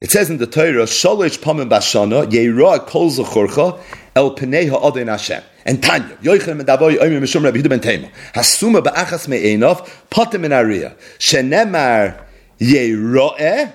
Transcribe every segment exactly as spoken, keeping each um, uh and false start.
It says in the Torah, Sholosh pamim bashana yeira kol zechorcha el pnei ha'adin Hashem. And Tanya, Yoichem Medavoy Omer Mishum Rabbi Yehuda ben Tema, Hasuma ba'achas me'enov patim in Ariya, shenemar yeroeh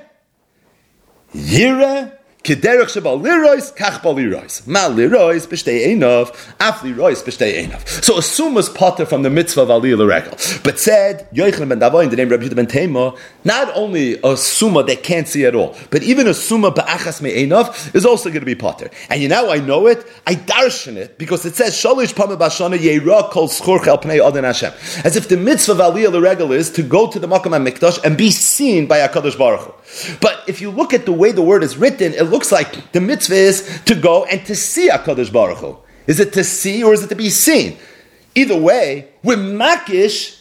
yira. Kederach shebal lirois, kach bal lirois. Mal lirois, b'shtei einov, af lirois, b'shtei einov. So assume was potter from the mitzvah of aliyah l'regel. But said, Yoichem ben Davoy in the name of Rabbi Yehuda ben Tema, not only a summa they can't see at all, but even a summa ba'achas me'einov is also going to be potter. And you know, I know it, I darshan it, because it says, Shalish pameh bashana yeira kol schorch el pnei adon Hashem. As if the mitzvah of aliyah l'regel is to go to the Makam HaMikdash and be seen by HaKadosh Baruch Hu. But if you look at the way the word is written, it looks like the mitzvah is to go and to see HaKadosh Baruch Hu. Is it to see or is it to be seen? Either way, we're makish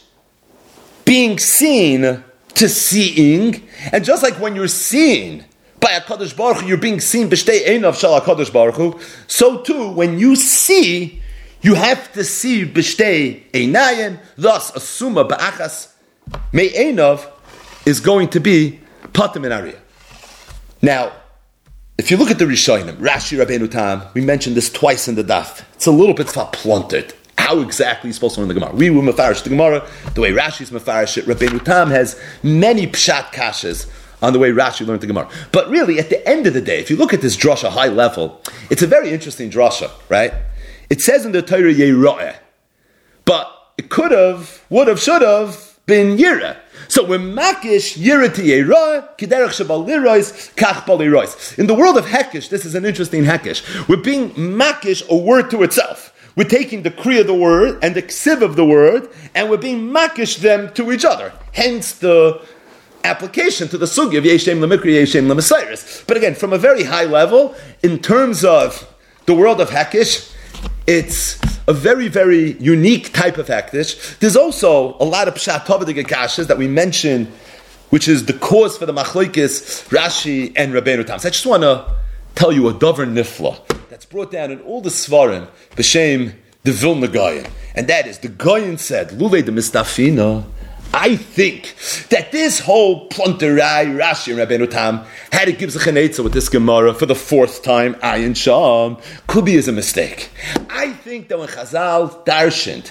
being seen to seeing, and just like when you're seen by HaKadosh Baruch Hu, you're being seen b'shtei einav shel HaKadosh Baruch Hu, so too, when you see, you have to see b'shtei einayim, thus, a summa ba'achas me'einav is going to be patim in Ariya. Now, if you look at the Rishonim, Rashi, Rabbeinu Tam, we mentioned this twice in the daf. It's a little bit pluntered. How exactly are you supposed to learn the Gemara? We were mefarish the Gemara, the way Rashi's mefarish it. Rabbeinu Tam has many pshat kashas on the way Rashi learned the Gemara. But really, at the end of the day, if you look at this drasha high level, it's a very interesting drasha, right? It says in the Torah, Yeroeh, but it could have, would have, should have been Yireh. So we're makish yira to yira, kiderach shabal lirois, kach bal lirois. In the world of hekish, this is an interesting hekish. We're being makish a word to itself. We're taking the kriya of the word and the ksiv of the word, and we're being makish them to each other. Hence the application to the sugi of yeshem lemikri, yeshem lemesairis. But again, from a very high level, in terms of the world of hekish, it's a very, very unique type of hektish. There's also a lot of pshat tavadig kashas that we mentioned, which is the cause for the machlokes Rashi and Rabbeinu Tam. So I just want to tell you a davar nifla that's brought down in all the svarim b'shem the Vilna Gaon, and that is the Gaon said, "Lulei de mistafina." I think that this whole plunterai Rashi and Rabbeinu Tam had to give Zechanetza with this Gemara for the fourth time, Ayin Sham, could be as a mistake. I think that when Chazal darshaned,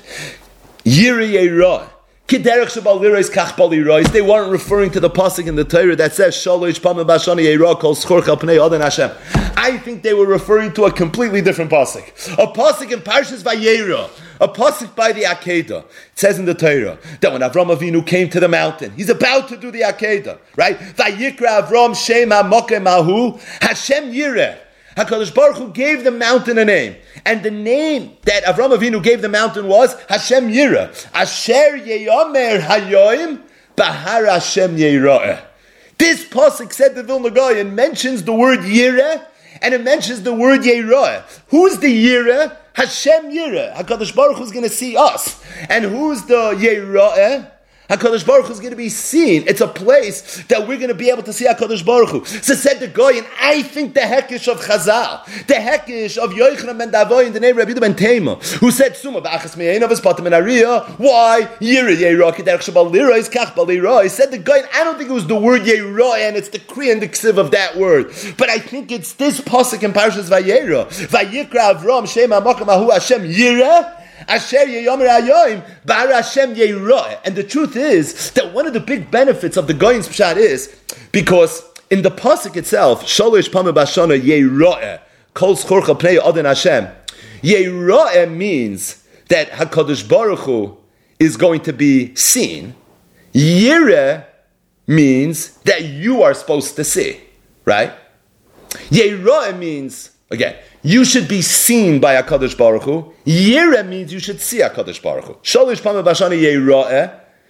Yiri Yeroeh, Kiderech Shabal Lirois Kach Bal Lirois, they weren't referring to the pasuk in the Torah that says Shalosh Pameh Bashana Yeroeh Kol Schorch El Pnei Adon Hashem. I think they were referring to a completely different pasuk, a pasuk in Parshas Vayera, a pasuk by the Akedah. It says in the Torah that when Avram Avinu came to the mountain, he's about to do the Akedah, right? Vayikra Avram Shem HaMokem Ahu Hashem Yireh. HaKadosh Baruch Hu gave the mountain a name. And the name that Avram Avinu gave the mountain was Hashem Yireh. Asher Yeyomer Hayoim Bahar Hashem Yeroeh. This pasuk, said the Vilna Gaon, mentions the word Yireh and it mentions the word Yeroeh. Who's the Yireh? Hashem Yireh. HaKadosh Baruch Hu is going to see us. And who's the Yeroeh? HaKadosh Baruch Hu is going to be seen. It's a place that we're going to be able to see HaKadosh Baruch Hu. So said the Goy, and I think the hekish of Chazal, the hekish of Yochanan ben Davoy in the name of Rabbi Yehuda ben Tema, who said, Suma b'achas me'einav es patim in Ariya, why? Yireh Yeroeh kiderech shabal lirois kach bal lirois. Said the Goy, I don't think it was the word Yeroeh, and it's the kriya and the ksiv of that word, but I think it's this pasuk in Parshas Vayera. Vayikra Avram Shem HaMokem Ahu Hashem Yireh, Asher Yeyomer Hayoim Bar Hashem Yeroeh. And the truth is that one of the big benefits of the Goyin's Pshat is because in the pasuk itself, Sholosh Pameh Bashana Yeroeh Kol Schorcha Pnei Adon Hashem, Yeroeh means that HaKadosh Baruch Hu is going to be seen. Yireh means that you are supposed to see, right? Yeroeh means, again, you should be seen by HaKadosh Baruch Hu. Yireh means you should see HaKadosh Baruch Hu. Sholish Pameh Bashana Yeroeh,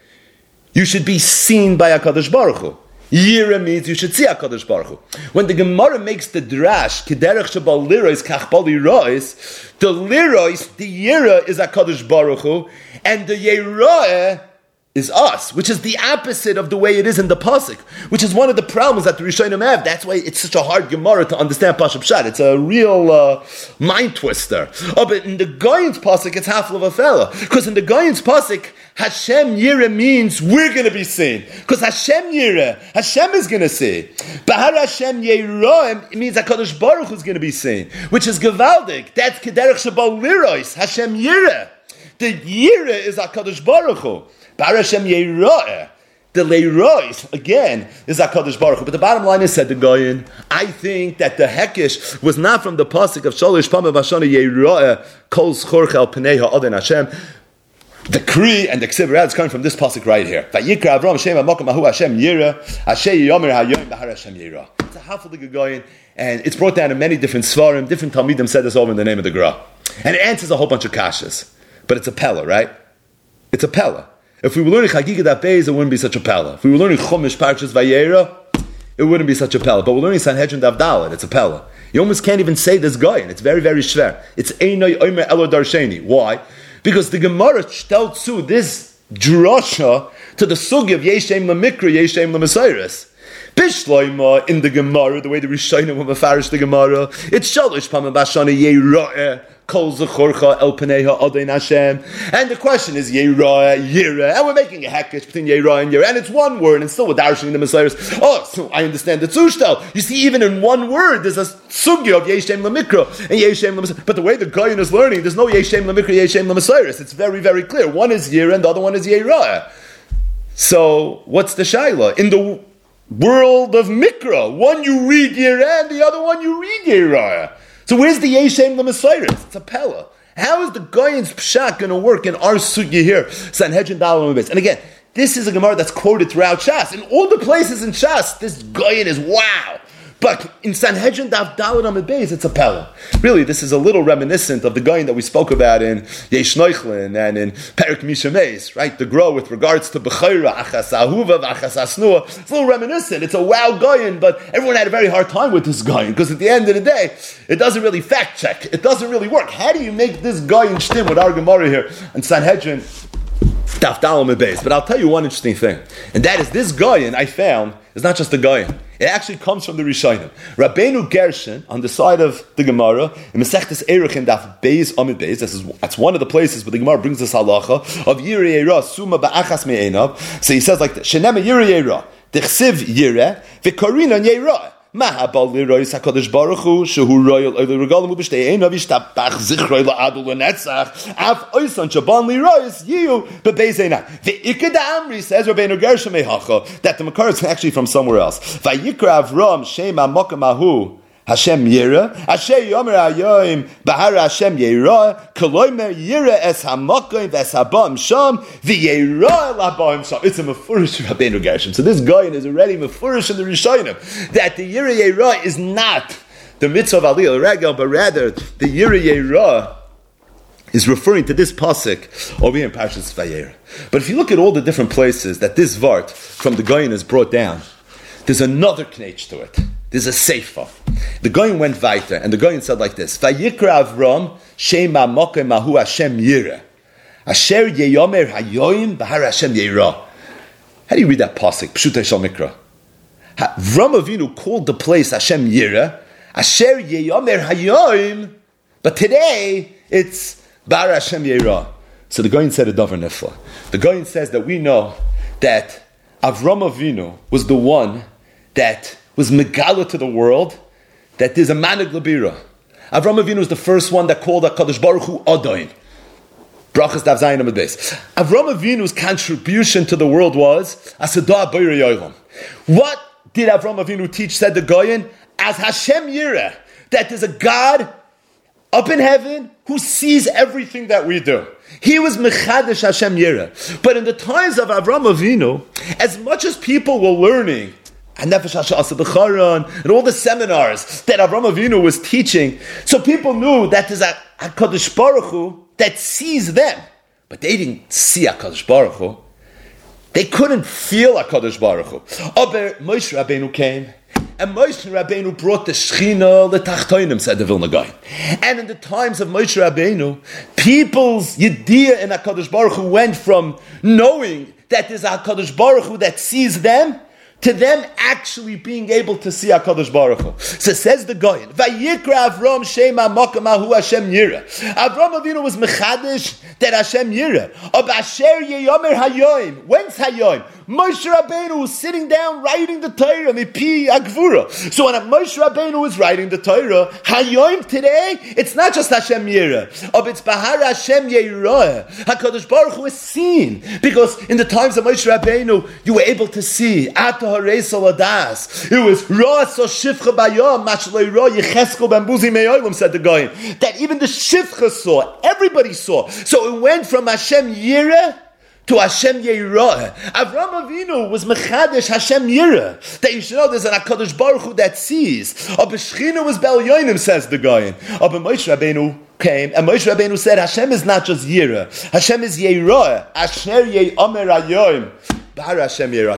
you should be seen by HaKadosh Baruch Hu. Yireh means you should see HaKadosh Baruch Hu. When the Gemara makes the drash, Kiderech Shabal Lirois Kach Bal Lirois, the Lirois, the Yireh is HaKadosh Baruch Hu, and the Yeroeh is us, which is the opposite of the way it is in the pasuk, which is one of the problems that the Rishonim have. That's why it's such a hard Gemara to understand Pashup Pshat. It's a real uh, mind twister. Oh, but in the Goyin's pasuk, it's half of a fella, because in the Goyin's pasuk, Hashem Yireh means we're going to be seen, because Hashem Yireh, Hashem is going to see. Bahar Hashem Yireh, it means HaKadosh Baruch Hu is going to be seen, which is Gevaldik. That's Kederech Shabal Lirois, Hashem Yireh. The Yireh is HaKadosh Baruch Hu. Bahar Hashem Yireh. The Leirois, again, is HaKadosh Baruch Hu. But the bottom line is, said the Goyin, I think that the Hekesh was not from the pasuk of Shalosh Pamah Vashana Yireh, Kol Schorch El Pnei Ha'adon Hashem. The Kri and the Ksiv is coming from this pasuk right here. Vayikra Avram Shem HaMokim Ahu Hashem Yireh, Asher Yomer HaYoim Bahar Hashem Yireh. It's a half of the Goyin, and it's brought down in many different svarim. Different Talmidim said this over in the name of the Gra. And it answers a whole bunch of kashas. But it's a Pella, right? It's a Pella. If we were learning Chagiga Daf Beis, it wouldn't be such a Pella. If we were learning Chumash Parshas Vayera, it wouldn't be such a Pella. But we're learning Sanhedrin Daf Dalet, it's a Pella. You almost can't even say this guy, and it's very, very shver. It's Einoi Omer Elo Darsheni. Why? Because the Gemara tells to this drasha to the sugi of Yeshem LaMikra, Yeshem LaMesairis. Bishloima in the Gemara, the way the Rishonim will mafarish the Gemara, it's Shalosh Pamah Vashana Yireh, Kol Zechorcha El Pnei Ha'adon Hashem. And the question is Yireh, Yireh, and we're making a hackish between Yireh and Yireh, and it's one word, and still we're darshing the Messiahs. Oh, so I understand the Zushtel. You see, even in one word, there's a sugya of Yeshem LaMikra and Yeshem LaMesairis. But the way the Goyin is learning, there's no Yeshem LaMikra, Yeshem LaMesairis. It's very, very clear. One is Yireh, and the other one is Yireh. So, what's the Shaila? In the world of Mikra, one you read Yireh, and the other one you read Yireh. So where's the Yeshem LaMesairis? It's a Pella. How is the Goyin's Pshat going to work in our sugya here? Sanhedrin Dalet Beis. And again, this is a Gemara that's quoted throughout Shas. In all the places in Shas, this Goyin is wow. But in Sanhedrin Daf Dalet Amud Beis, it's a Pella. Really, this is a little reminiscent of the Goyin that we spoke about in Yesh Noichlin and in Perik Mishameis, right? The Grow with regards to Bechayra, Achas Ahuva, Achas Asnua. It's a little reminiscent. It's a wow Goyin, but everyone had a very hard time with this Goyin, because at the end of the day, it doesn't really fact check. It doesn't really work. How do you make this Goyin shtim with our Gemara here and Sanhedrin Daf Dalet Amud Beis? But I'll tell you one interesting thing, and that is this Goyin I found is not just a Goyin. It actually comes from the Rishonim. Rabbeinu Gershon, on the side of the Gemara, in Masechtas Eruchim Daf Beis Amud Beis, this is, that's one of the places where the Gemara brings us halacha, of Yireh Yeira, Suma Ba'achas Me'enav. So he says like this, Shenema Yireh Yeira, Dechsiv Yireh, V'Korina Yeira. Mahabal Lirois HaKadosh Baruch Hu, Shehu Royal Oil Regalim Ubishtei Einav Yishtabach Zichroi La'adul L'Netzach Av Oisan Shaban Lirois Yiyu Bebeis Einav Ve'ikad Amri, says Rabbeinu Gershom Mehacha, that the Makar is actually from somewhere else. Vayikra Avram Shem HaMokam Ahu Hashem Yireh, Asher Yomer Hayoim, Bahar Hashem Yireh, Koloimer Yireh Es HaMokim Ves HaBam Sham, V'Yireh LaBam Sham. It's a Mefurish Rabbeinu Gershom. So this guy is already Mefurish in the Rishonim, that the Yireh Yireh is not the mitzvah of Aliyah Regel, but rather the Yireh Yireh is referring to this pasuk over here in Parshas Vayera. But if you look at all the different places that this vart from the Goyin is brought down, there's another knetch to it. There's a seifa. The Goyin went weiter, and the Goyin said like this: Vayikra Avram Shem HaMokim Ahu Hashem Yireh, Asher Yeyomer Hayoim Bahar Hashem Yireh. How do you read that pasuk? Pshutei Shal Mikra. Avram Avinu called the place Hashem Yireh, Asher Yeyomer Hayoim, but today it's Bahar Hashem Yireh. So the Goyin said a davar nifla. The Goyin says that we know that Avram Avinu was the one that was megala to the world, that there's a manig labira. Avram Avinu was the first one that called HaKadosh Baruch Hu Adoin. Brachas Dav Zayin Amud Beis. Avram Avinu's contribution to the world was Asadah B'yirei Yolam. What did Avram Avinu teach, said the Goyin? As Hashem Yireh, that there's a God up in heaven who sees everything that we do. He was Mechadash Hashem Yireh. But in the times of Avram Avinu, as much as people were learning and Nefesh HaSha'asa B'charan, and all the seminars that Avram Avinu was teaching, so people knew that there's a HaKadosh Baruch Hu that sees them. But they didn't see HaKadosh Baruch Hu. They couldn't feel HaKadosh Baruch Hu. Aber Moshe Rabbeinu came, and Moshe Rabbeinu brought the Shechina L'tachtoinim, said the Vilna Gaon. And in the times of Moshe Rabbeinu, people's Yediyah in HaKadosh Baruch Hu went from knowing that there's a HaKadosh Baruch Hu that sees them, to them actually being able to see HaKadosh Baruch Hu. So says the Goyen, Vayikra Avram Shema Makamahu Hashem Yira. Avram Avinu was mechadish that Hashem Yira. Ab Asher Yeyomer Hayoim. When's Hayoim? Moshe Rabbeinu was sitting down writing the Torah, Mipi Agvura. So when Moshe Rabbeinu was writing the Torah, Hayoim today, it's not just Hashem Yira. Ab it's Bahar Hashem Yira. HaKadosh Baruch Hu is seen. Because in the times of Moshe Rabbeinu, you were able to see Ata it was Ra so Shifcha Bayom, Mashloi Ra Yecheskel Bambuzi Meyolim, said the Goyim. That even the Shifcha saw, everybody saw. So it went from Hashem Yireh to Hashem Yeirah. Avram Avinu was Mechadish Hashem Yirah. That you should know there's an HaKadosh Baruch Hu that sees. Abba Shechina was Bel Yoinim, says the Goyim. Abba Moshe Rabbeinu came, and Moshe Rabbeinu said, Hashem is not just Yirah. Hashem is Yeirah. Asher Yei Omer Ayoim. Bahar Hashem Yeirah.